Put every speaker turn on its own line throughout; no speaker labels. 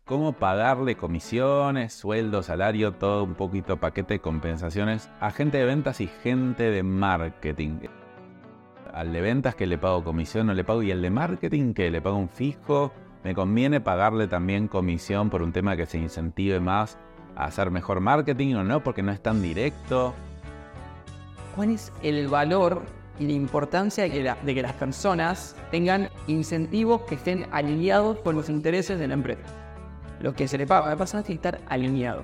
cómo pagarle comisiones, sueldo, salario, todo un poquito paquete de compensaciones a gente de ventas y gente de marketing. Al de ventas que le pago comisión no le pago, y al de marketing que le pago un fijo, me conviene pagarle también comisión por un tema que se incentive más a hacer mejor marketing o no, porque no es tan directo.
¿Cuál es el valor y la importancia de que las personas tengan incentivos que estén alineados con los intereses de la empresa? Lo que se le paga a la persona tiene que estar alineado.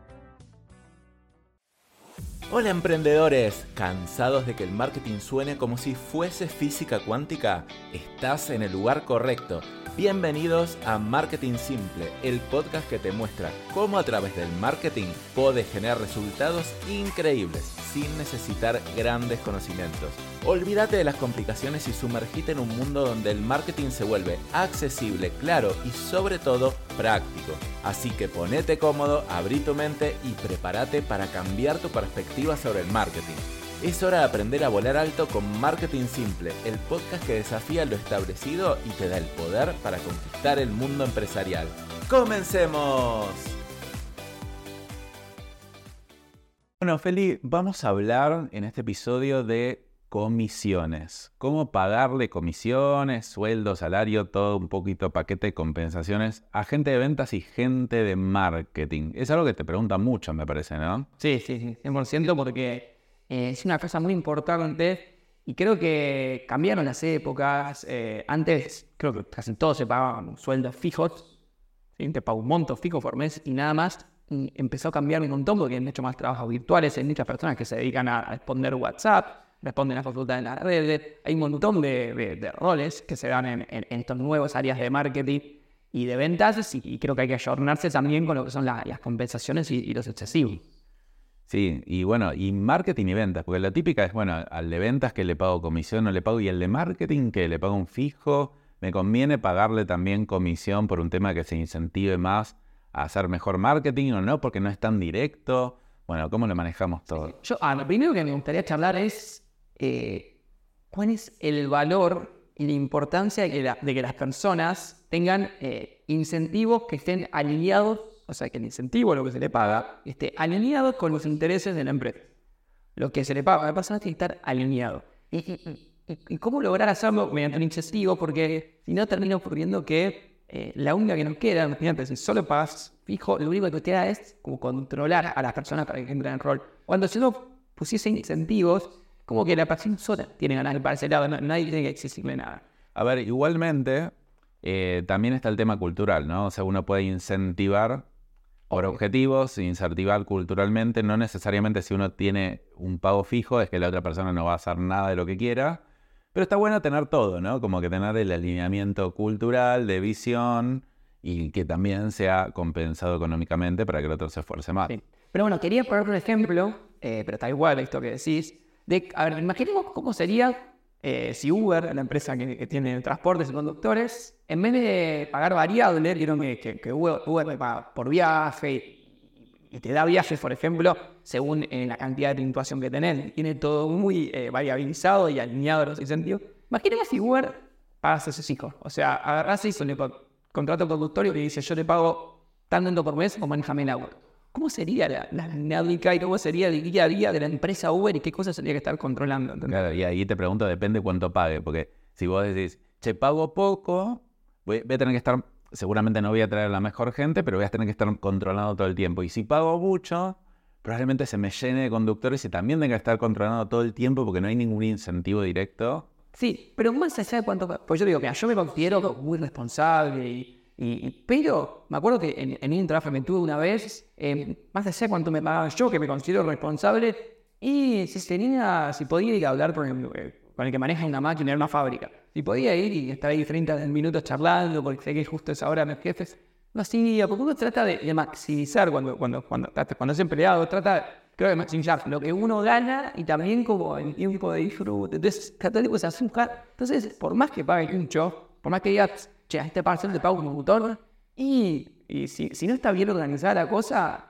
Hola emprendedores, ¿cansados de que el marketing suene como si fuese física cuántica? Estás en el lugar correcto. Bienvenidos a Marketing Simple, el podcast que te muestra cómo a través del marketing podés generar resultados increíbles sin necesitar grandes conocimientos. Olvídate de las complicaciones y sumergite en un mundo donde el marketing se vuelve accesible, claro y sobre todo práctico. Así que ponete cómodo, abrí tu mente y prepárate para cambiar tu perspectiva sobre el marketing. Es hora de aprender a volar alto con Marketing Simple, el podcast que desafía lo establecido y te da el poder para conquistar el mundo empresarial. ¡Comencemos!
Bueno, Feli, vamos a hablar en este episodio de comisiones. Cómo pagarle comisiones, sueldo, salario, todo un poquito paquete de compensaciones a gente de ventas y gente de marketing. Es algo que te preguntan mucho, me parece, ¿no?
Sí, 100%, porque es una cosa muy importante y creo que cambiaron las épocas. Antes creo que casi todos se pagaban sueldos fijos, ¿sí? Te pago un monto fijo por mes y nada más. Empezó a cambiar un montón porque hay mucho más trabajos virtuales, hay muchas personas que se dedican a responder WhatsApp, responden a consultas en las redes, hay un montón de roles que se dan en estos nuevos áreas de marketing y de ventas, y creo que hay que ayornarse también con lo que son las compensaciones y los excesivos.
Sí, y bueno, y marketing y ventas, porque la típica es, bueno, al de ventas que le pago comisión no le pago, y al de marketing que le pago un fijo, me conviene pagarle también comisión por un tema que se incentive más a hacer mejor marketing o no, porque no es tan directo. Bueno, ¿cómo lo manejamos todo?
Lo primero que me gustaría charlar es cuál es el valor y la importancia de que las personas tengan incentivos que estén alineados, o sea, que el incentivo, lo que se le paga, esté alineado con los intereses de la empresa. Lo que se le paga a la persona tiene que estar alineado. ¿Y cómo lograr hacerlo? Mediante un incentivo, porque si no termina ocurriendo que la única que nos queda, imagínate, si solo pagas fijo, lo único que te queda es como controlar a las personas para que entren en rol. Cuando si uno pusiese incentivos, como que la persona sola tiene ganas de para ese lado, nadie tiene que exigirle nada.
A ver, igualmente, también está el tema cultural, ¿no? O sea, uno puede incentivar por objetivos, incentivar culturalmente, no necesariamente si uno tiene un pago fijo es que la otra persona no va a hacer nada de lo que quiera, pero está bueno tener todo, ¿no? Como que tener el alineamiento cultural, de visión, y que también sea compensado económicamente para que el otro se esfuerce más.
Sí. Pero bueno, quería poner un ejemplo, pero está igual esto que decís, a ver, imaginemos cómo sería si Uber, la empresa que tiene transportes y conductores, en vez de pagar variable, vieron que Uber me paga por viaje y te da viajes, por ejemplo, según la cantidad de puntuación que tenés. Tiene todo muy variabilizado y alineado a los incentivos. Imagínate si Uber pagas a sus hijos. O sea, agarrás y contrato conductorio y dice, yo le pago tanto por mes o manejame el auto. ¿Cómo sería la dinámica y cómo sería el día a día de la empresa Uber y qué cosas tendría que estar controlando? ¿Entendés?
Claro, y ahí te pregunto, depende cuánto pague, porque si vos decís, che, pago poco, voy a tener que estar, seguramente no voy a traer a la mejor gente, pero voy a tener que estar controlando todo el tiempo. Y si pago mucho, probablemente se me llene de conductores y también tenga que estar controlando todo el tiempo porque no hay ningún incentivo directo. Sí,
pero más allá de cuánto... Pues yo digo, mira, yo me considero muy responsable pero me acuerdo que en un trabajo que tuve una vez, más allá de cuánto me pagaba yo, que me considero responsable, y si podía ir a hablar con el que maneja una máquina en una fábrica. Si podía ir y estar ahí 30 minutos charlando, porque sé que justo es ahora mis jefes, no hacía, porque uno trata de maximizar cuando es empleado, creo de maximizar lo que uno gana y también como el tiempo de disfrute. Entonces, trata de azúcar. Entonces, por más que pague mucho, por más que digas, che, a este parcel de pago como autor, y si no está bien organizada la cosa,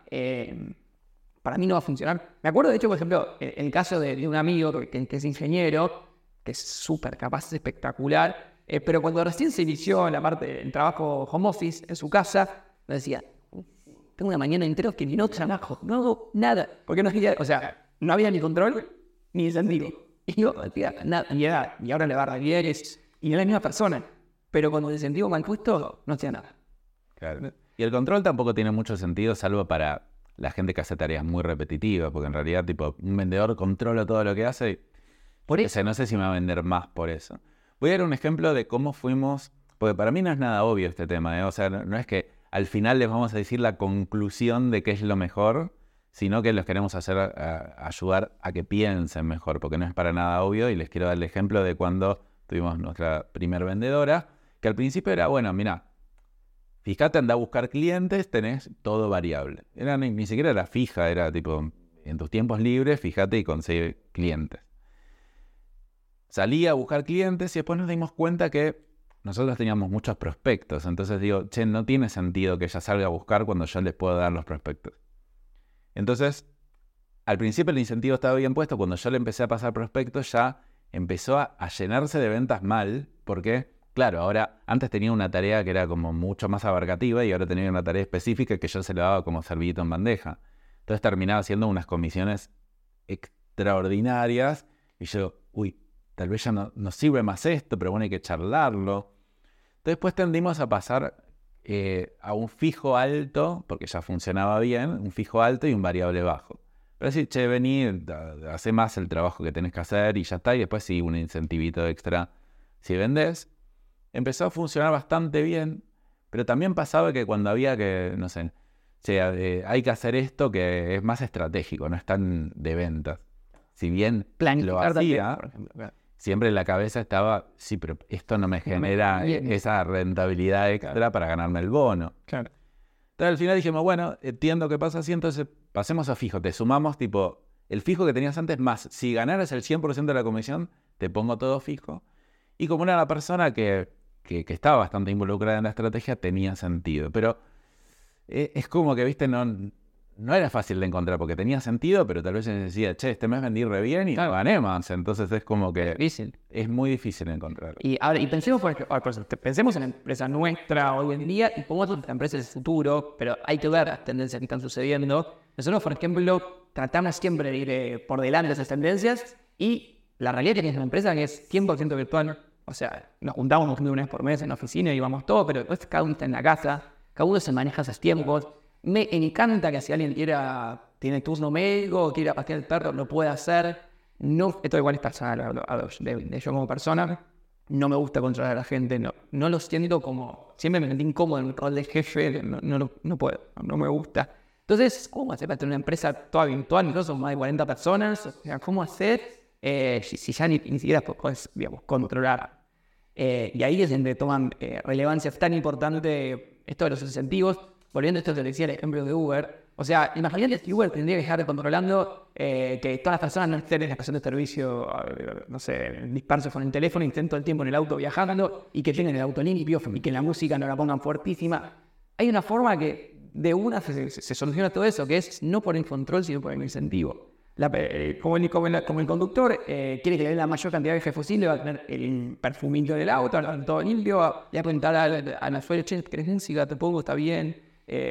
para mí no va a funcionar. Me acuerdo, de hecho, por ejemplo, el caso de un amigo que es ingeniero, que es súper capaz, es espectacular, pero cuando recién se inició en la parte del trabajo home office en su casa, me decía, tengo una mañana entera que no trabajo, no hago nada, porque no había, o sea, no había ni control ni incentivo. Y yo decía, nada, y ahora le va a bien, y es la misma persona, pero con el incentivo mal puesto, no hacía nada.
Claro. Y el control tampoco tiene mucho sentido, salvo para la gente que hace tareas muy repetitivas, porque en realidad, tipo, un vendedor controla todo lo que hace y
Por eso,
no sé si me va a vender más por eso. Voy a dar un ejemplo de cómo fuimos, porque para mí no es nada obvio este tema, ¿eh? O sea, no es que al final les vamos a decir la conclusión de qué es lo mejor, sino que los queremos hacer ayudar a que piensen mejor, porque no es para nada obvio, y les quiero dar el ejemplo de cuando tuvimos nuestra primer vendedora, que al principio era, bueno, mira, fíjate, anda a buscar clientes, tenés todo variable. Ni siquiera era fija, era tipo, en tus tiempos libres, fíjate y consigue clientes. Salí a buscar clientes y después nos dimos cuenta que nosotros teníamos muchos prospectos. Entonces digo, che, no tiene sentido que ella salga a buscar cuando yo les puedo dar los prospectos. Entonces, al principio el incentivo estaba bien puesto. Cuando yo le empecé a pasar prospectos, ya empezó a llenarse de ventas mal. Porque, claro, ahora antes tenía una tarea que era como mucho más abarcativa y ahora tenía una tarea específica que yo se le daba como servillito en bandeja. Entonces terminaba haciendo unas comisiones extraordinarias y yo, tal vez ya no sirve más esto, pero bueno, hay que charlarlo. Después tendimos a pasar a un fijo alto, porque ya funcionaba bien, un fijo alto y un variable bajo. Pero decir, che, vení, hacé más el trabajo que tenés que hacer y ya está. Y después sí, un incentivito extra si vendés. Empezó a funcionar bastante bien, pero también pasaba que cuando había que, no sé, hay que hacer esto que es más estratégico, no es tan de ventas. Si bien lo hacía, por ejemplo, siempre en la cabeza estaba, sí, pero esto no me genera esa rentabilidad extra para ganarme el bono.
Claro.
Entonces al final dijimos, bueno, entiendo qué pasa así, entonces pasemos a fijo. Te sumamos tipo el fijo que tenías antes más. Si ganaras el 100% de la comisión, te pongo todo fijo. Y como era una persona que estaba bastante involucrada en la estrategia, tenía sentido. Pero es como que, viste, no era fácil de encontrar porque tenía sentido, pero tal vez se decía, che, este mes vendí re bien y no gané más. Entonces es como que es muy difícil de encontrar.
Y pensemos, pensemos en la empresa nuestra hoy en día y pongamos las empresas del futuro, pero hay que ver las tendencias que están sucediendo. Nosotros, por ejemplo, tratamos siempre de ir por delante de esas tendencias y la realidad es que es una empresa que es 100% virtual. O sea, nos juntamos una vez por mes en la oficina y vamos todo, pero después cada uno está en la casa, cada uno se maneja esos tiempos. Me encanta que si alguien tiene turno médico o quiere pasear el perro, lo puede hacer. No, esto igual es personal, de yo como persona. No me gusta controlar a la gente, no lo siento como... Siempre me sentí incómodo en el rol de jefe, no puedo, no me gusta. Entonces, ¿cómo hacer para tener una empresa toda virtual? Nosotros somos más de 40 personas, o sea, ¿cómo hacer si ya ni siquiera puedes, digamos, controlar? Y ahí es donde toman relevancia tan importante esto de los incentivos. Volviendo a esto que decía el ejemplo de Uber, o sea, imagínate que Uber tendría que dejar controlando que todas las personas no estén en la estación de servicio, no sé, dispersos con el teléfono, y estén todo el tiempo en el auto viajando y que tengan el auto limpio y que la música no la pongan fuertísima. Hay una forma que de una se soluciona todo eso, que es no por el control, sino por el incentivo. Como el conductor quiere que le dé la mayor cantidad de viajes posible, va a tener el perfumito del auto, todo limpio, le va a preguntar a la suegra, che, ¿querés música? Te pongo, está bien.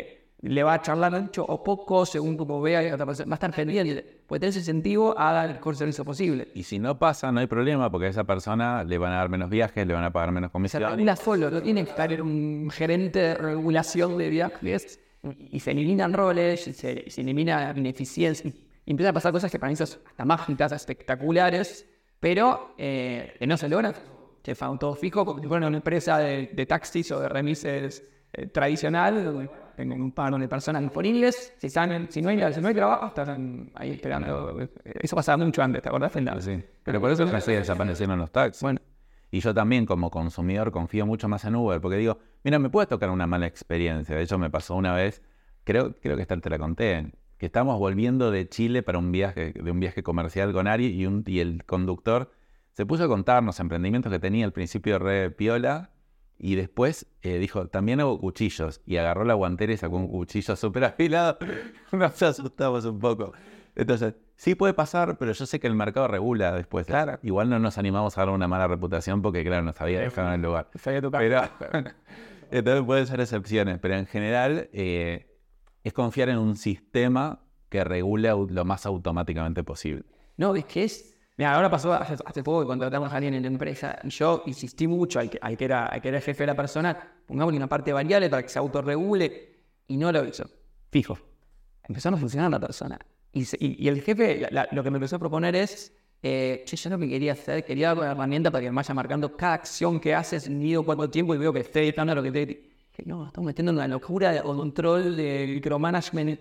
Le va a charlar mucho o poco según como vea otra persona. Va a estar pendiente, puede tener ese incentivo a dar el mejor servicio posible.
Y si no pasa, no hay problema, porque a esa persona le van a dar menos viajes, le van a pagar menos comisiones.
Se regula solo, no tiene que estar un gerente de regulación de viajes y se eliminan roles, se elimina ineficiencia y empiezan a pasar cosas que para mí son hasta mágicas, espectaculares, pero que no se logran. Se fan todo fijo, como si fuera una empresa de taxis o de remises tradicional, donde tengo un par de personas disponibles, si no hay trabajo, están ahí esperando. Eso pasaba mucho antes, ¿te acordás?
Sí, pero por eso me estoy desapareciendo en los taxis.
Bueno.
Y yo también como consumidor confío mucho más en Uber, porque digo, mira, me puede tocar una mala experiencia. De hecho me pasó una vez, creo que esta te la conté, que estábamos volviendo de Chile para un viaje comercial con Ari y el conductor se puso a contarnos emprendimientos que tenía al principio re piola. Y después dijo, también hago cuchillos. Y agarró la guantera y sacó un cuchillo súper afilado. Nos asustamos un poco. Entonces, sí puede pasar, pero yo sé que el mercado regula después.
Claro.
Igual no nos animamos a dar una mala reputación porque, claro, nos había dejado en el lugar.
Se había tocado.
Entonces pueden ser excepciones, pero en general es confiar en un sistema que regule lo más automáticamente posible.
No, es que es... Mira, ahora pasó hace poco que contratamos a alguien en la empresa y yo insistí mucho al que era el jefe de la persona, pongámosle una parte variable para que se autorregule y no lo hizo. Fijo. Empezó a no funcionar la persona. Y el jefe lo que me empezó a proponer es, yo lo que quería hacer, quería dar una herramienta para que me vaya marcando cada acción que haces, mido cuánto tiempo y veo que esté editando lo que te... Que no, estamos metiendo en una locura de control, de micromanagement.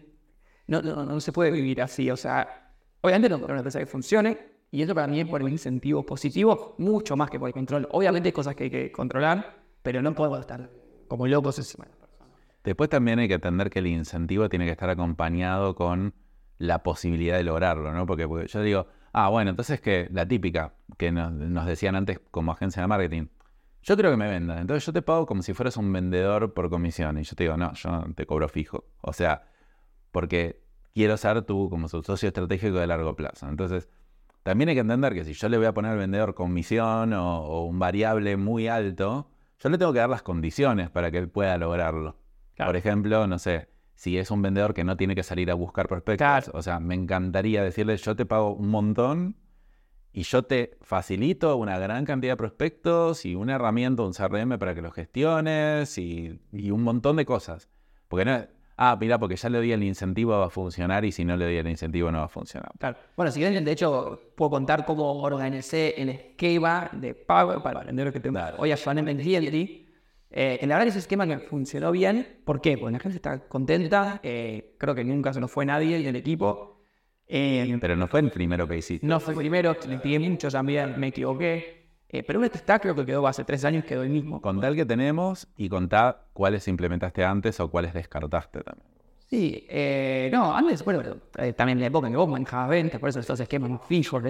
No se puede vivir así, o sea, obviamente no para una empresa que funcione. Y eso para mí es por el incentivo positivo, mucho más que por el control. Obviamente hay cosas que hay que controlar, pero no podemos estar como locos encima de la persona.
Después también hay que entender que el incentivo tiene que estar acompañado con la posibilidad de lograrlo, ¿no? Porque yo digo, bueno, entonces que la típica que nos decían antes como agencia de marketing, yo creo que me vendan, entonces yo te pago como si fueras un vendedor por comisión. Y yo te digo, no, yo no te cobro fijo. O sea, porque quiero ser tú como su socio estratégico de largo plazo. Entonces... También hay que entender que si yo le voy a poner al vendedor comisión o un variable muy alto, yo le tengo que dar las condiciones para que él pueda lograrlo. Claro. Por ejemplo, no sé, si es un vendedor que no tiene que salir a buscar prospectos, claro. O sea, me encantaría decirle, yo te pago un montón y yo te facilito una gran cantidad de prospectos y una herramienta, un CRM para que los gestiones y un montón de cosas. Porque no es... mira, porque ya le doy el incentivo va a funcionar y si no le doy el incentivo no va a funcionar.
Claro. Bueno, si quieren, de hecho, puedo contar cómo organicé el esquema de pago para vendedores que tengo hoy actualmente en Cliently. En la verdad es un esquema que funcionó bien. ¿Por qué? Porque la gente está contenta. Creo que nunca se nos fue nadie del equipo.
Pero no fue el primero que hiciste.
No fue el primero, le pide mucho también, me equivoqué. Pero este está, creo que quedó hace 3 años, quedó el mismo.
Contá el que tenemos y contá cuáles implementaste antes o cuáles descartaste también.
Sí, no, antes, bueno, también en la época que vos manejabas ventas, por eso estos esquemas más fijos,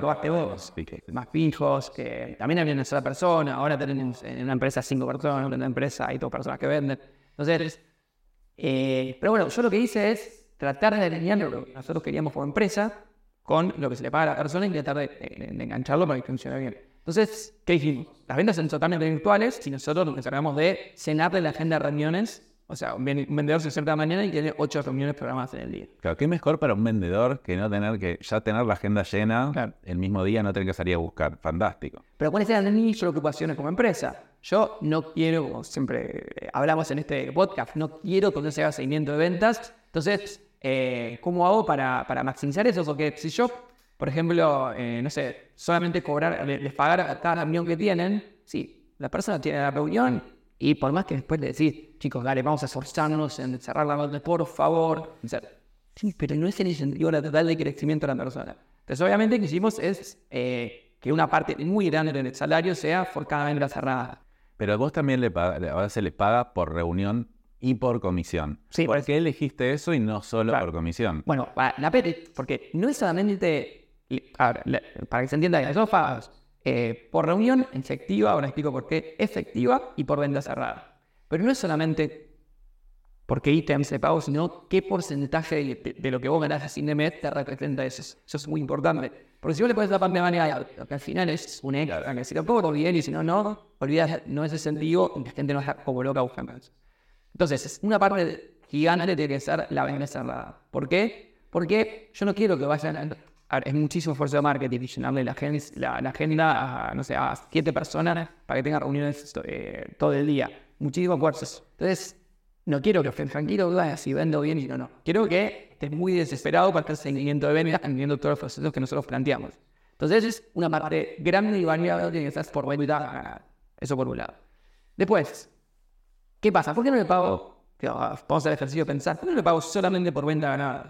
más fijos, que también había una sola persona, ahora tenemos en una empresa 5 personas, en una empresa hay 2 personas que venden. Entonces, pero bueno, yo lo que hice es tratar de alinear lo que nosotros queríamos como empresa con lo que se le paga a la persona y tratar de engancharlo para que funcione bien. Entonces, ¿qué dijimos? Las ventas son totalmente virtuales y nosotros nos encargamos de llenarle la agenda de reuniones. O sea, un vendedor se sienta mañana y tiene 8 reuniones programadas en el día.
Claro, ¿qué mejor para un vendedor que no tener que ya tener la agenda llena, claro, el mismo día, no tener que salir a buscar? Fantástico.
Pero ¿cuáles eran mis preocupaciones como empresa? Yo no quiero, como siempre hablamos en este podcast, no quiero que no se haga seguimiento de ventas. Entonces, ¿cómo hago para maximizar eso? Porque si yo, por ejemplo, no sé, solamente les pagar a cada reunión que tienen, sí, la persona tiene la reunión y por más que después le decís, chicos, dale, vamos a esforzarnos en cerrar la mente, por favor. Sí, pero no es el incentivo total de crecimiento de la persona. Entonces, obviamente, lo que hicimos es que una parte muy grande del salario sea por cada venta cerrada.
Pero vos también a veces le paga por reunión y por comisión.
Sí,
¿Por qué elegiste eso y no solo por comisión?
Bueno, la PT, porque no es solamente, para que se entienda, las dos pagas por reunión efectiva, ahora explico por qué efectiva y por venta cerrada. Pero no es solamente porque ítems de pago, sino qué porcentaje de lo que vos ganás a fin de mes te representa eso. Eso es muy importante. Porque si vos le pones la parte de manera, lo que al final es un extra, claro, que si lo cobro bien y si no, no, olvidás, no es el sentido, la gente no está como loca buscando eso. Entonces, una parte gigante tiene que ser la venta cerrada. ¿Por qué? Porque yo no quiero que vayan es muchísimo esfuerzo de marketing y llenarle la agenda a, no sé, a 7 personas para que tengan reuniones todo el día. Muchísimo esfuerzo. Entonces, no quiero que estén tranquilos, si vendo bien y no. Quiero que estés muy desesperado para hacer seguimiento de ventas, entendiendo todos los procesos que nosotros planteamos. Entonces, es una parte grande y variable que estás por venta. Eso por un lado. Después, ¿qué pasa? ¿Por qué no le pago? Vamos a hacer el ejercicio de pensar. ¿Por qué no le pago solamente por venta ganada?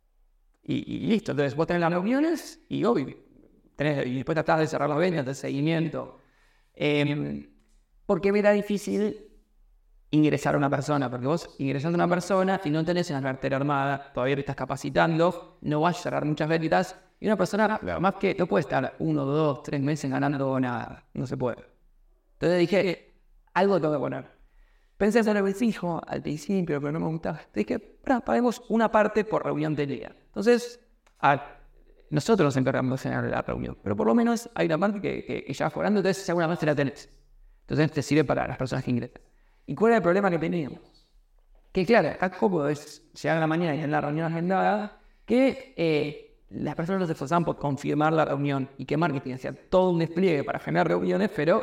Y listo, entonces vos tenés las reuniones y después tratás de cerrar las ventas, de seguimiento. Porque me era difícil ingresar a una persona, porque vos ingresando a una persona, si no tenés una cartera armada, todavía te estás capacitando, no vas a cerrar muchas ventas, y una persona, más que no puede estar 1, 2, 3 meses ganando nada, no se puede. Entonces dije, algo tengo que poner. Pensé hacer el fijo al principio, pero no me gustaba. Dije, paguemos una parte por reunión del día. Entonces, nosotros nos encargamos de hacer la reunión, pero por lo menos hay una parte que ya va cobrando, entonces seguramente la tenés. Entonces te sirve para las personas que ingresan. ¿Y cuál era el problema que teníamos? Que claro, está cómodo es llegar a la mañana y tener la reunión agendada, que las personas se esforzaban por confirmar la reunión y que marketing hacía todo un despliegue para generar reuniones, pero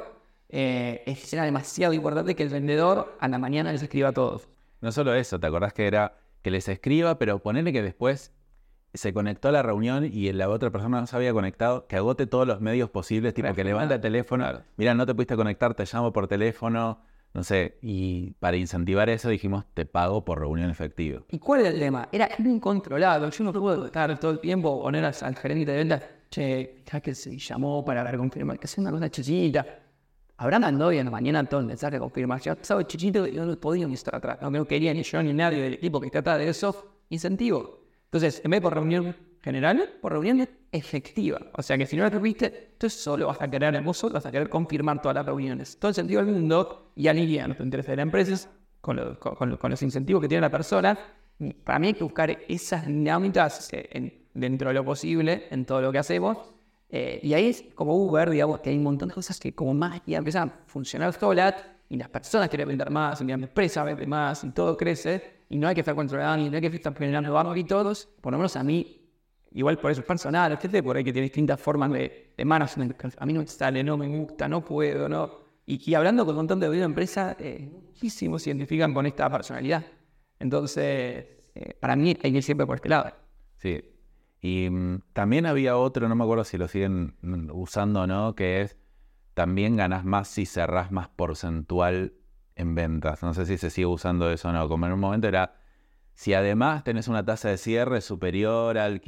era demasiado importante que el vendedor a la mañana les escriba a todos.
No solo eso, ¿te acordás que era que les escriba, pero ponerle que después se conectó a la reunión y la otra persona no se había conectado, que agote todos los medios posibles, tipo que levanta el teléfono, claro. Mira, no te pudiste conectar, te llamo por teléfono, no sé, y para incentivar eso dijimos, te pago por reunión efectiva.
¿Y cuál era el tema? Era incontrolado, yo no puedo estar todo el tiempo poner al gerente de ventas, che, ya que se llamó para confirmar, que sea una cosa chichita. Habrá mandado hoy en la mañana todo el mensaje de confirmación, sabe chichito, y no podían estar atrás, no quería ni yo ni nadie del equipo que está atrás de eso, incentivo. Entonces, en vez de por reunión general, por reunión efectiva. O sea que si no la tuviste, entonces solo vas a querer, vos solo vas a querer confirmar todas las reuniones. Todo el sentido del mundo y alinear los intereses de la empresa con los incentivos que tiene la persona. Y para mí hay que buscar esas dinámicas dentro de lo posible en todo lo que hacemos. Y ahí es como Uber, digamos, que hay un montón de cosas que como más ya empiezan a funcionar solas y las personas quieren vender más, y la empresa vende más y todo crece. Y no hay que estar controlando, y no hay que estar generando valor y todos, por lo menos a mí, igual por eso es personal, gente por ahí que tiene distintas formas de management, a mí no me sale, no me gusta, no puedo, no. Y hablando con un montón de empresas, muchísimos se identifican con esta personalidad. Entonces, para mí hay que ir siempre por este lado.
Sí, y también había otro, no me acuerdo si lo siguen usando o no, que es también ganás más si cerrás más porcentual en ventas. No sé si se sigue usando eso o no. Como en un momento era, si además tenés una tasa de cierre superior al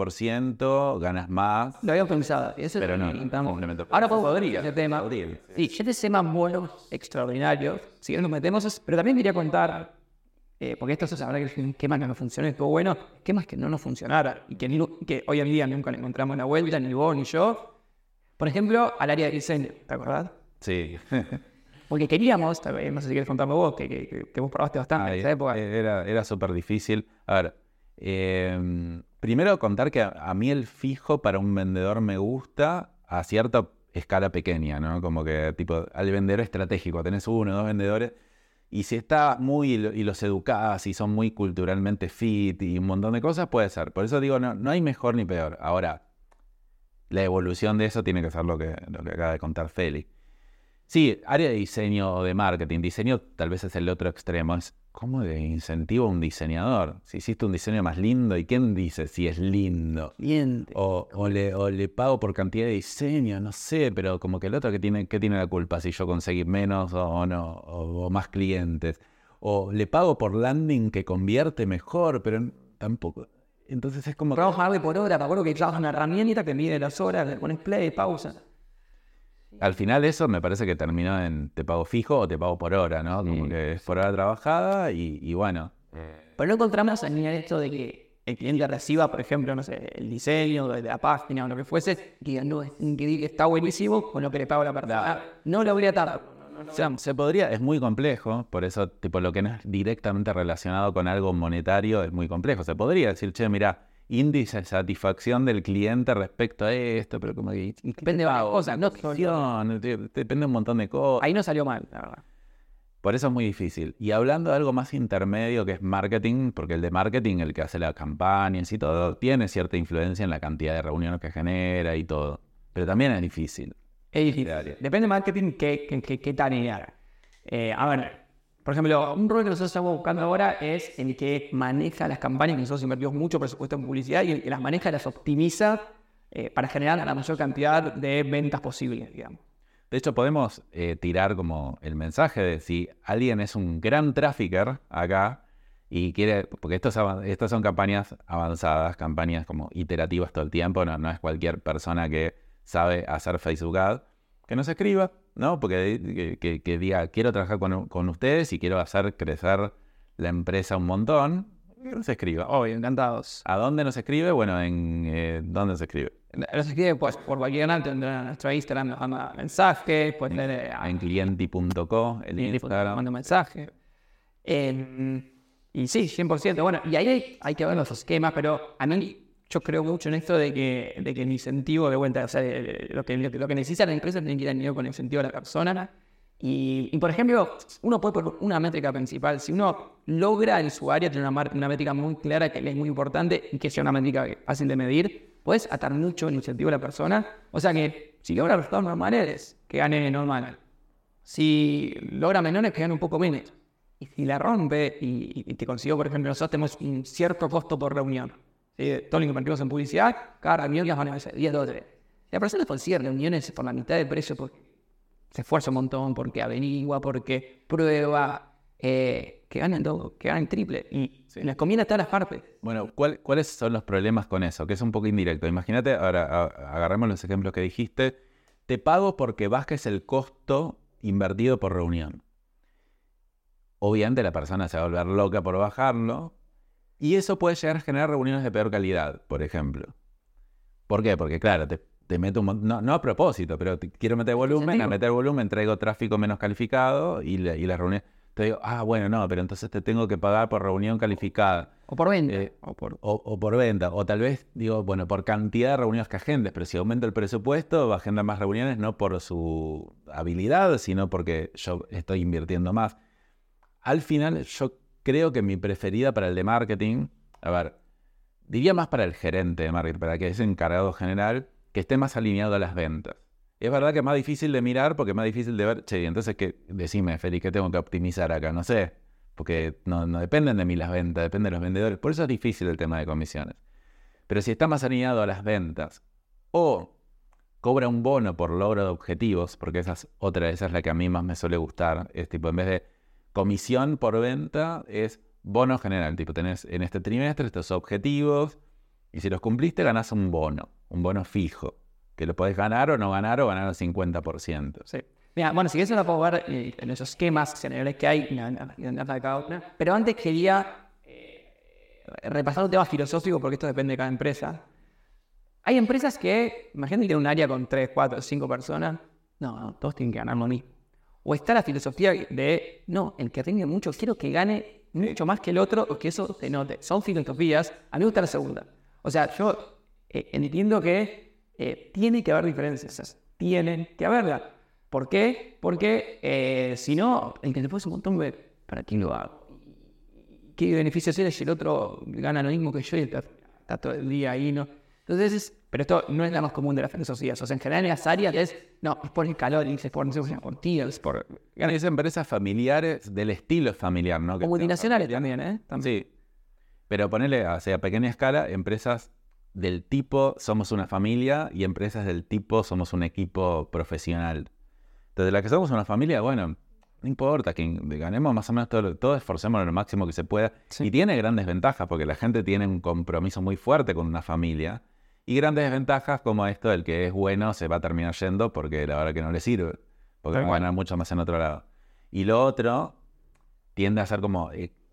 15%, ganas más.
Lo había pensado. Eso
pero no,
complemento. Ahora podría ese tema. Sí, gente se más buenos, extraordinarios. Si nos metemos, pero también quería contar, porque esto se sabrá que el esquema que no funciona estuvo bueno, esquemas que no nos funcionaran y que hoy en día nunca le encontramos la vuelta, ni vos ni yo. Por ejemplo, al área de diseño, ¿te acordás?
Sí.
Porque queríamos, no sé si quieres contarme vos, que vos probaste bastante en esa época.
Era súper difícil. A ver, primero contar que a mí el fijo para un vendedor me gusta a cierta escala pequeña, ¿no? Como que tipo al vendedor estratégico, tenés 1 o 2 vendedores, y si está muy, y los educás, y son muy culturalmente fit, y un montón de cosas, puede ser. Por eso digo, no hay mejor ni peor. Ahora, la evolución de eso tiene que ser lo que acaba de contar Feli. Sí, área de diseño o de marketing. Diseño tal vez es el otro extremo. Es ¿cómo le incentivo a un diseñador? Si hiciste un diseño más lindo, ¿y quién dice si es lindo?
Bien.
O le pago por cantidad de diseño, no sé, pero como que el otro ¿qué tiene la culpa si yo conseguí menos o no, o más clientes? O le pago por landing que convierte mejor, pero tampoco. Entonces es como...
Trabajarle por hora, me acuerdo que trabajas una herramienta que mide las horas, le pones play, pausa.
Al final eso me parece que terminó en te pago fijo o te pago por hora, ¿no? Como que es por hora trabajada y bueno.
Pero no encontramos ni esto de que el cliente reciba, por ejemplo, no sé, el diseño de la página o lo que fuese, que diga, no, que está buenísimo con lo que le pago a la persona. No lo voy a atar.
O sea, se podría, es muy complejo, por eso tipo lo que no es directamente relacionado con algo monetario es muy complejo. Se podría decir, che, mira, índice de satisfacción del cliente respecto a esto, pero como que
depende de varias cosas, no
depende de un montón de cosas.
Ahí no salió mal, la verdad.
Por eso es muy difícil. Y hablando de algo más intermedio que es marketing, porque el de marketing, el que hace las campañas y todo, tiene cierta influencia en la cantidad de reuniones que genera y todo. Pero también es difícil.
Es difícil. Depende de marketing qué tarea. A ver, por ejemplo, un rol que nosotros estamos buscando ahora es el que maneja las campañas, que nosotros invertimos mucho presupuesto en publicidad, y el que las maneja y las optimiza para generar la mayor cantidad de ventas posibles, digamos.
De hecho, podemos tirar como el mensaje de si alguien es un gran trafficker acá y quiere, porque estas son campañas avanzadas, campañas como iterativas todo el tiempo, no es cualquier persona que sabe hacer Facebook Ad, que nos escriba, ¿no? Porque que diga, quiero trabajar con ustedes y quiero hacer crecer la empresa un montón, que nos escriba.
Obvio, encantados.
¿A dónde nos escribe? Bueno, ¿dónde se escribe?
Nos escribe pues, por cualquier canal, tendrá nuestro Instagram, nos manda mensajes, pues
en clienti.co, el Instagram.
Manda mensaje. Y sí, 100%. Bueno, y ahí hay que ver los esquemas, pero a mí yo creo mucho en esto de que el incentivo de vuelta, o sea, lo que necesita la empresa tiene que ir alineado con el incentivo de la persona. Y por ejemplo, uno puede poner una métrica principal. Si uno logra en su área tener una métrica muy clara que le es muy importante y que sea una métrica fácil de medir, puedes atar mucho el incentivo de la persona. O sea que si logra resultados normales, que gane normal. Si logra menores, que gane un poco menos. Y si la rompe y te consiguió, por ejemplo, nosotros tenemos un cierto costo por reunión. ¿Sí? Todo lo que invertimos en publicidad, cada reunión ya van a ser 10 dólares. La persona consigue reuniones por la mitad de precio porque se esfuerza un montón, porque averigua, porque prueba, que ganan todo, que ganan triple. Y les conviene a todas las partes.
Bueno, ¿cuáles son los problemas con eso? Que es un poco indirecto. Imagínate, ahora agarremos los ejemplos que dijiste. Te pago porque bajes el costo invertido por reunión. Obviamente la persona se va a volver loca por bajarlo. Y eso puede llegar a generar reuniones de peor calidad, por ejemplo. ¿Por qué? Porque claro, te meto no a propósito, pero quiero meter volumen, a meter volumen traigo tráfico menos calificado y la reunión. Te digo, bueno, no, pero entonces te tengo que pagar por reunión calificada.
O por venta.
O por venta. O tal vez, digo, bueno, por cantidad de reuniones que agendes, pero si aumenta el presupuesto, va a agendar más reuniones, no por su habilidad, sino porque yo estoy invirtiendo más. Al final, yo creo que mi preferida para el de marketing, diría más para el gerente de marketing, para que es encargado general, que esté más alineado a las ventas. Es verdad que es más difícil de mirar porque es más difícil de ver, entonces decime, Félix, ¿qué tengo que optimizar acá? No sé, porque no dependen de mí las ventas, dependen de los vendedores. Por eso es difícil el tema de comisiones. Pero si está más alineado a las ventas o cobra un bono por logro de objetivos, porque esa es la que a mí más me suele gustar, es tipo, en vez de comisión por venta, es bono general, tipo, tenés en este trimestre estos objetivos y si los cumpliste ganás un bono fijo, que lo podés ganar o ganar al 50%.
Sí. Mira, bueno, si quieres lo puedo ver en esos esquemas generales que hay en cada una. Pero antes quería repasar un tema filosófico porque esto depende de cada empresa. Hay empresas que, imagínate que tienen un área con 3, 4, 5 personas. No, todos tienen que ganar lo mismo. O está la filosofía de, no, el que tenga mucho, quiero que gane mucho más que el otro o que eso se note. Son filosofías, a mí me gusta la segunda. O sea, yo entiendo que tiene que haber diferencias, tienen que haberlas. ¿Por qué? Porque si no, el que te puede un montón de, ¿para quién lo hago? ¿Qué beneficios tiene si el otro gana lo mismo que yo y está todo el día ahí? ¿No? Entonces, pero esto no es la más común de las filosofías. O sea, en general en las áreas es por el calor, es por tíos, es por...
Es empresas familiares del estilo familiar, ¿no?
O multinacionales también, ¿eh?
Sí, pero ponele, a pequeña escala, empresas del tipo somos una familia y empresas del tipo somos un equipo profesional. Entonces, la que somos una familia, bueno, no importa, que ganemos más o menos todo esforcémonos lo máximo que se pueda. Sí. Y tiene grandes ventajas porque la gente tiene un compromiso muy fuerte con una familia. Y grandes desventajas como esto, el que es bueno se va a terminar yendo porque la verdad que no le sirve. Porque va a ganar mucho más en otro lado. Y lo otro tiende a ser como...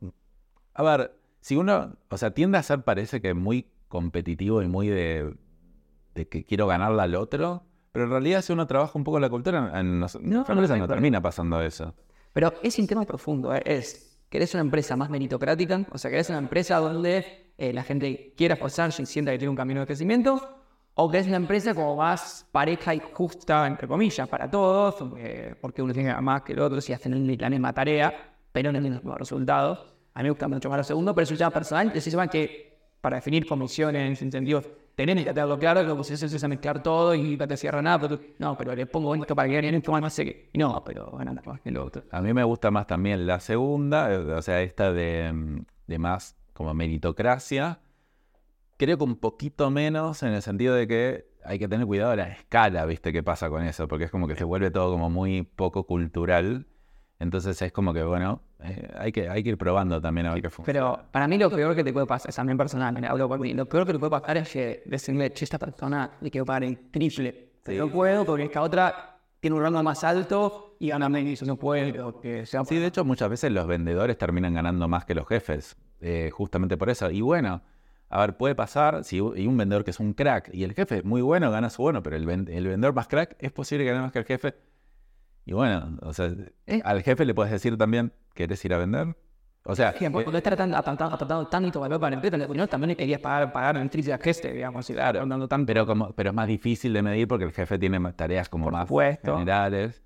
si uno... O sea, tiende a ser, parece que muy competitivo y muy de que quiero ganarle al otro. Pero en realidad si uno trabaja un poco la cultura, no termina pasando eso.
Pero es un tema profundo. ¿Querés una empresa más meritocrática? O sea, ¿querés una empresa donde la gente quiera esforzarse y sienta que tiene un camino de crecimiento? ¿O querés una empresa como más pareja y justa, entre comillas, para todos? Porque uno tiene más que el otro, si hacen la misma tarea, pero no tienen los mismos resultados. A mí me gusta mucho más lo segundo, pero eso ya personal. Se llama que para definir comisiones, incentivos, tenés que tenerlo claro, luego si eso es a mezclar todo y no te cierra nada, pero le pongo esto para que gane esto más sé que. No, pero ganan más que lo otro.
A mí me gusta más también la segunda, o sea, esta de más como meritocracia. Creo que un poquito menos en el sentido de que hay que tener cuidado de la escala, ¿viste? ¿Qué pasa con eso? Porque es como que se vuelve todo como muy poco cultural. Entonces es como que, bueno, hay que ir probando también a ver qué funciona.
Pero para mí lo peor que te puede pasar, es también personal, hablo por mí, lo peor que te puede pasar es que decirle, esta persona le quiero pagar en triple. Sí. No puedo porque esta otra tiene un rango más alto y gana menos, no puedo.
Sí, de hecho muchas veces los vendedores terminan ganando más que los jefes, justamente por eso. Y bueno, a ver, puede pasar, si hay un vendedor que es un crack y el jefe es muy bueno, gana su bono, pero el vendedor más crack es posible que gane más que el jefe. Y bueno, o sea, al jefe le puedes decir también, ¿querés ir a vender? O sea...
Sí, cuando estás tratando tanto valor para la empresa, también querías pagar en triple a geste, digamos.
Claro, pero es más difícil de medir porque el jefe tiene tareas como más generales.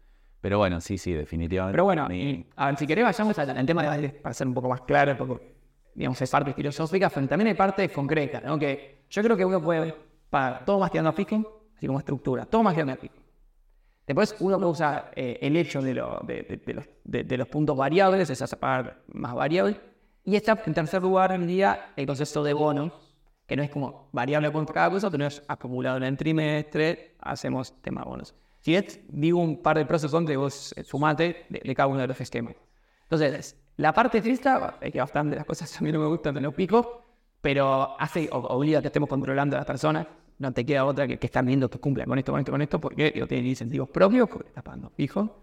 Pero bueno, sí, definitivamente.
Pero bueno,
Ni-
a ver, si querés vayamos al tema de, para ser un poco más claro, porque, digamos, es parte filosófica, pero también hay partes concretas, ¿no? Que yo creo que uno puede, para todo más tirando a fijo, así como estructura, todo más tirando a fijo. Después uno puede usar el hecho de los puntos variables, esa parte más variable, y está en tercer lugar en día el concepto de bonos, que no es como variable por cada cosa, pero es acumulado en el trimestre, hacemos tema bonos. Si es, digo un par de pros y contras, vos sumate de cada uno de los esquemas. Entonces, la parte trista, que bastante de las cosas a mí no me gustan, te lo pico, pero obliga a que estemos controlando a las personas. No te queda otra que están viendo que cumplan con esto, porque ellos tienen incentivos propios, porque estás pagando fijo.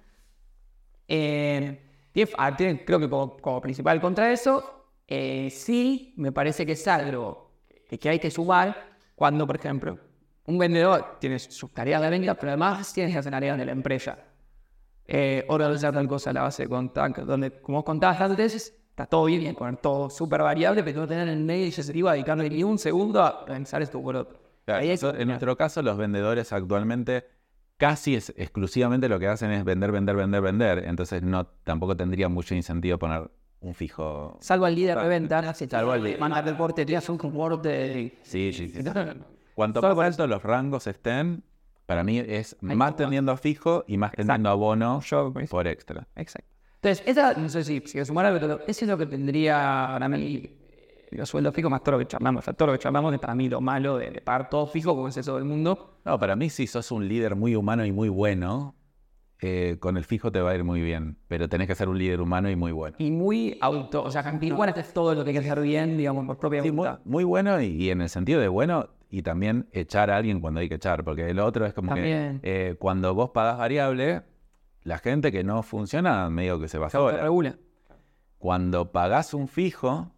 Tiene, creo que como principal contra eso, sí me parece que es algo que hay que sumar cuando, por ejemplo, un vendedor tiene sus tareas de venta, pero además tiene las tareas de la empresa. Organizar tal cosa a la base de contacto, donde, como vos contabas antes, está todo bien, poner todo súper variable, pero no tener en el medio iniciativa a dedicarle ni un segundo a pensar esto por otro.
Claro, en nuestro caso, los vendedores actualmente casi exclusivamente lo que hacen es vender. Entonces tampoco tendría mucho incentivo poner un fijo.
Salvo al líder de venta,
Salvo al líder.
Mandar el porte, tenías un reporte.
Sí. Cuanto más altos los rangos estén, para mí es más tendiendo a fijo y más tendiendo a bono por extra.
Exacto. Entonces, esa, no sé si sumar algo, pero eso es lo que tendría para mí los sueldos fijos, más todo lo que charlamos. O sea, todo lo que charlamos es para mí lo malo de pagar todo fijo, como es eso del mundo.
No, para mí si sos un líder muy humano y muy bueno, con el fijo te va a ir muy bien, pero tenés que ser un líder humano y muy bueno.
Y muy o sea, igual es todo lo que hay que hacer bien, digamos, por propia voluntad.
Muy bueno y en el sentido de bueno, y también echar a alguien cuando hay que echar, porque el otro es como
también.
que cuando vos pagás variable, la gente que no funciona medio que se va sola.
Regula.
Cuando pagás un fijo,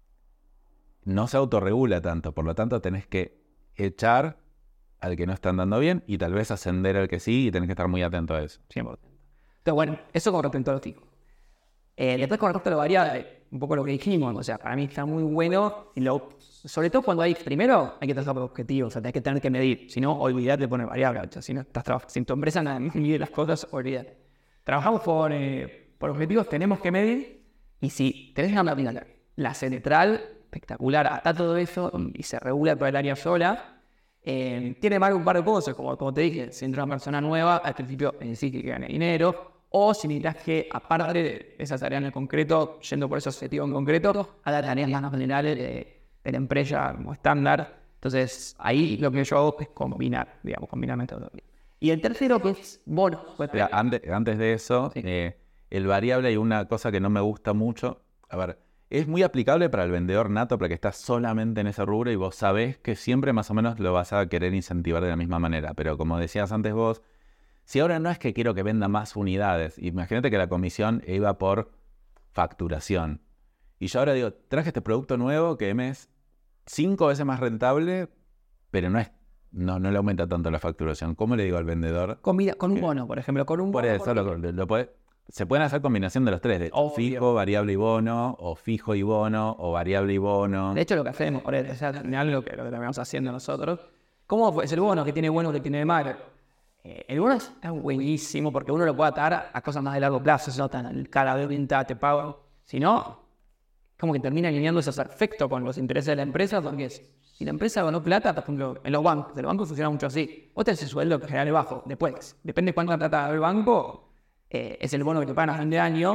no se autorregula tanto, por lo tanto tenés que echar al que no está andando bien y tal vez ascender al que sí, y tenés que estar muy atento a eso.
100%. Entonces, bueno, eso con respecto a los fijos. Después con respecto a lo variable, un poco lo que dijimos, o sea, para mí está muy bueno, sobre todo cuando primero hay que trazar objetivos, o sea, tenés que tener que medir, si no, olvidate de poner variable, o sea, si no estás trabajando, si en tu empresa nada más mide las cosas, olvidate. Trabajamos por objetivos, tenemos que medir, y si tenés una máquina, la central, espectacular, ata todo eso y se regula por el área sola. Tiene mal un par de cosas, como te dije, si entra una persona nueva, al principio necesitas que gane dinero, o si necesitas que, aparte de esa tarea en el concreto, yendo por ese objetivo en concreto, haga tareas más generales de la empresa como estándar. Entonces, ahí lo que yo hago es combinar metodología. Y el tercero, que es bono.
Antes de eso, sí. El variable hay una cosa que no me gusta mucho. A ver, es muy aplicable para el vendedor nato, para que está solamente en ese rubro y vos sabés que siempre más o menos lo vas a querer incentivar de la misma manera. Pero como decías antes vos, si ahora no es que quiero que venda más unidades, imagínate que la comisión iba por facturación. Y yo ahora digo, traje este producto nuevo que me es 5 veces más rentable, pero no le aumenta tanto la facturación. ¿Cómo le digo al vendedor?
Con un bono, por ejemplo. Con un
por
bono.
Eso, se pueden hacer combinación de los tres, de fijo, variable y bono, o fijo y bono, o variable y bono.
De hecho, lo que hacemos, o sea, al final lo que vamos haciendo nosotros, ¿cómo es el bono? ¿Qué tiene bueno, qué tiene de malo? El bono está buenísimo porque uno lo puede atar a cosas más de largo plazo, no tan cada venta te pago, sino como que termina alineándose perfecto con los intereses de la empresa, porque si la empresa ganó plata, por ejemplo, en los bancos funciona mucho así. Vos tenés el sueldo que general es bajo, después, depende de cuánto plata da el banco, es el bono que te pagan a fin de año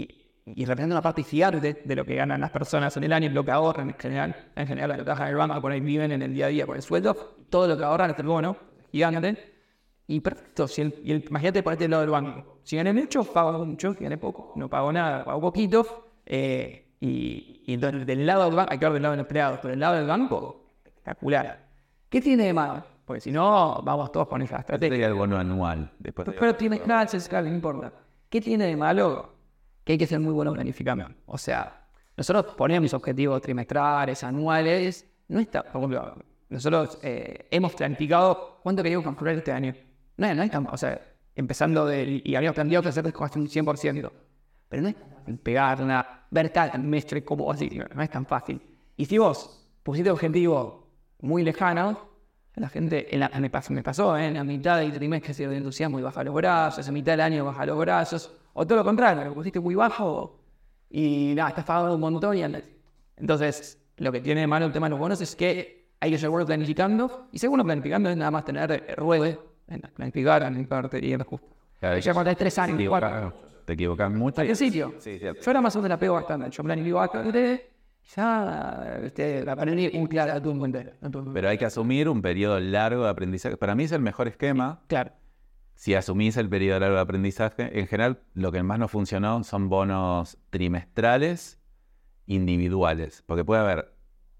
y representa una parte gigante de lo que ganan las personas en el año, lo que ahorran en general lo que trabajan en el banco, por ahí viven en el día a día con el sueldo, todo lo que ahorran es el bono, gigante. Y perfecto, imagínate ponerte del lado del banco. Si gané mucho, pago mucho, si gané poco, no pago nada, pago poquito. Y entonces del lado del banco, hay que ver del lado del empleado, pero del lado del banco, espectacular. ¿Qué tiene de malo? Porque si no, vamos todos con esa estrategia.
Sería el bono anual.
Pero trimestral, no importa. ¿Qué tiene de malo? Que hay que ser muy bueno planificando. O sea, nosotros ponemos objetivos trimestrales, anuales. No está, por ejemplo, nosotros hemos planificado cuánto queríamos facturar este año. No es tan, o sea, empezando y habíamos planteado que hacer un 100%. Pero no es tan fácil pegarla, ver cada trimestre como así, no es tan fácil. Y si vos pusiste objetivo muy lejano, La gente, me pasó, en la mitad del trimestre se de entusiasmo y baja los brazos, en mitad del año baja los brazos, o todo lo contrario, lo pusiste muy bajo y nada, estás pagando un montón y andas. Entonces, lo que tiene de malo el tema de los bonos es que hay que ser bueno planificando, y según planificando es nada más tener ruedas, planificar y el ajuste.
Claro,
Ya cuando hay 3 años, 4.
Te equivocas mucho.
¿En sitio?
Sí, cierto.
Yo ahora más o menos la pego bastante, yo planifico bastante, ya la planifico muy clara a tu encuentro.
Pero hay que asumir un periodo largo de aprendizaje. Para mí es el mejor esquema.
Claro.
Si asumís el periodo largo de aprendizaje, en general lo que más nos funcionó son bonos trimestrales individuales. Porque puede haber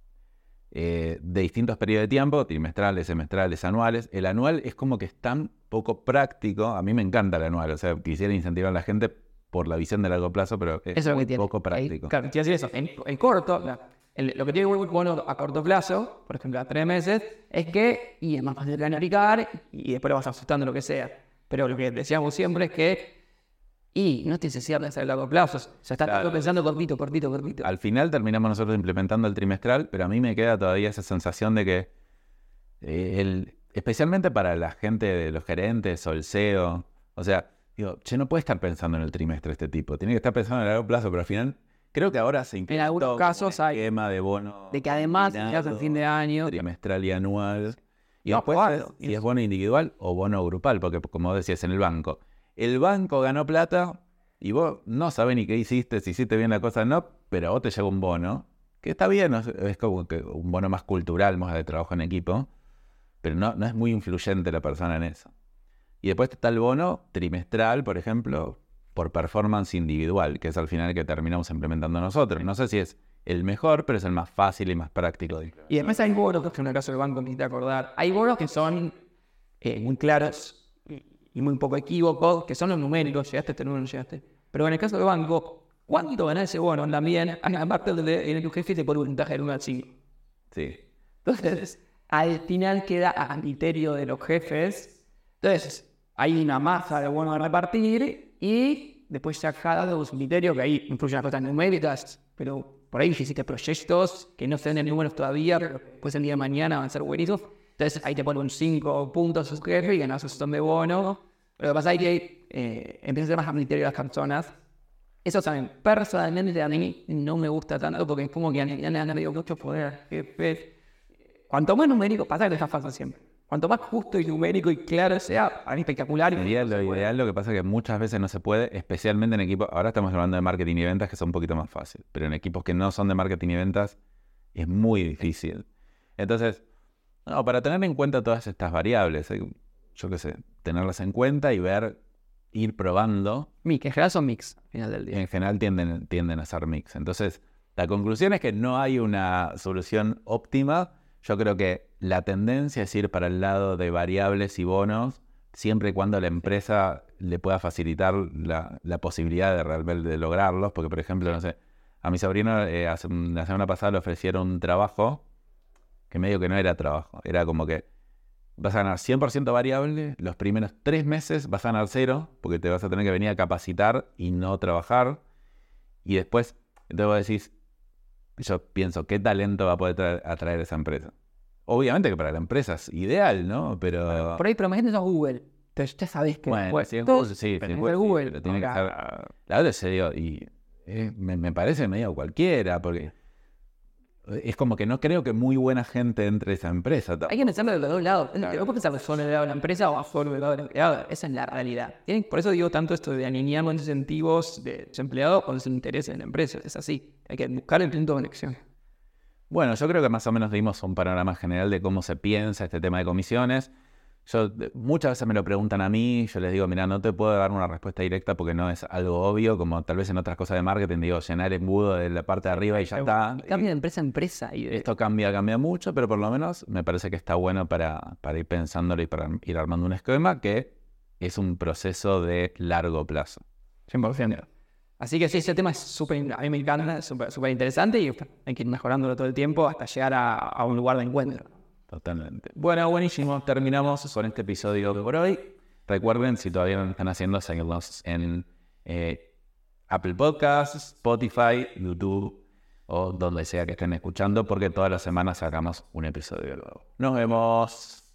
de distintos periodos de tiempo, trimestrales, semestrales, anuales. El anual es como que es tan poco práctico. A mí me encanta el anual. O sea, quisiera incentivar a la gente por la visión de largo plazo, pero es
eso es lo que tiene.
poco práctico.
Claro, quiero decir eso. En corto, lo que tiene muy bueno a corto plazo, por ejemplo a 3 meses, es que es más fácil de planificar y después lo vas ajustando lo que sea. Pero lo que decíamos siempre es que no te necesidad de hacer a largo plazo. O sea, estás todo pensando cortito.
Al final terminamos nosotros implementando el trimestral, pero a mí me queda todavía esa sensación de que especialmente para la gente de los gerentes o el CEO, o sea, digo, no puede estar pensando en el trimestre este tipo, tiene que estar pensando en el largo plazo, pero al final creo que ahora se implementó
en algunos casos
un esquema de bono
de que además se hace el fin de año,
trimestral y anual, y después si es bono individual o bono grupal, porque como decías en el banco ganó plata y vos no sabés ni qué hiciste, si hiciste bien la cosa o no, pero a vos te llega un bono, que está bien, es como que un bono más cultural, más de trabajo en equipo, pero no es muy influyente la persona en eso. Y después está el bono trimestral, por ejemplo, por performance individual, que es al final que terminamos implementando nosotros. No sé si es el mejor, pero es el más fácil y más práctico.
Y después hay bonos, que en el caso del banco me hiciste acordar, hay bonos que son muy claros y muy poco equívocos, que son los numéricos, llegaste a este número, no llegaste. Pero en el caso del banco, ¿cuánto gana ese bono? También, aparte en el que tu jefe te pone un porcentaje del 1 al 5.
Sí.
Entonces, al final queda a criterio de los jefes. Entonces, hay una masa de bonos a repartir y después ya cada uno su criterio, que ahí influyen las cosas numéricas, pero por ahí hiciste proyectos que no se ven en números todavía, pero después el día de mañana van a ser buenísimos. Entonces ahí te ponen 5 puntos a su jefe y ganas un montón de bono. Pero lo que pasa es que empieza a ser más a criterio de las personas. Eso también, personalmente a mí no me gusta tanto porque es como que ya le han dado mucho poder al jefe. Cuanto más numérico, pasa que te está fácil siempre. Cuanto más justo y numérico y claro sea, a mí espectacular.
Sería lo ideal, lo que pasa es que muchas veces no se puede, especialmente en equipos, ahora estamos hablando de marketing y ventas que son un poquito más fácil, pero en equipos que no son de marketing y ventas es muy difícil. Entonces, para tener en cuenta todas estas variables, yo qué sé, tenerlas en cuenta y ir probando.
En general son mix, al final del día.
En general tienden a ser mix. Entonces, la conclusión es que no hay una solución óptima. Yo creo que la tendencia es ir para el lado de variables y bonos, siempre y cuando la empresa le pueda facilitar la posibilidad de realmente lograrlos. Porque, por ejemplo, no sé, a mi sobrino la semana pasada le ofrecieron un trabajo que medio que no era trabajo. Era como que vas a ganar 100% variable, los primeros 3 meses vas a ganar 0, porque te vas a tener que venir a capacitar y no trabajar. Y después, entonces vos decís, yo pienso, ¿qué talento va a poder atraer esa empresa? Obviamente que para la empresa es ideal, ¿no? Pero
por ahí, pero imagínate sos Google. Entonces ya sabés que
bueno, si es Google, sí,
pero
Google, pero tiene que ser. La otra se dio, y me parece medio cualquiera, porque es como que no creo que muy buena gente entre esa empresa.
Hay que pensarlo de los dos lados. No puedes pensar solo del lado de la empresa o solo del lado del empleado. Esa es la realidad. Por eso digo tanto esto de alinear los incentivos de los empleados con los intereses de la empresa. Es así. Hay que buscar el punto de conexión.
Bueno, yo creo que más o menos dimos un panorama general de cómo se piensa este tema de comisiones. Muchas veces me lo preguntan a mí, yo les digo, mira, no te puedo dar una respuesta directa porque no es algo obvio, como tal vez en otras cosas de marketing, digo, llenar el embudo de la parte de arriba y ya está.
Cambia de empresa a empresa.
Esto cambia mucho, pero por lo menos me parece que está bueno para ir pensándolo y para ir armando un esquema que es un proceso de largo plazo.
100%. Así que sí, ese tema es súper, a mí me encanta, súper interesante y hay que ir mejorándolo todo el tiempo hasta llegar a un lugar de encuentro.
Totalmente. Bueno, buenísimo. Terminamos con este episodio por hoy. Recuerden, si todavía no lo están haciendo, seguirnos en Apple Podcasts, Spotify, YouTube o donde sea que estén escuchando, porque todas las semanas sacamos un episodio nuevo. Nos vemos.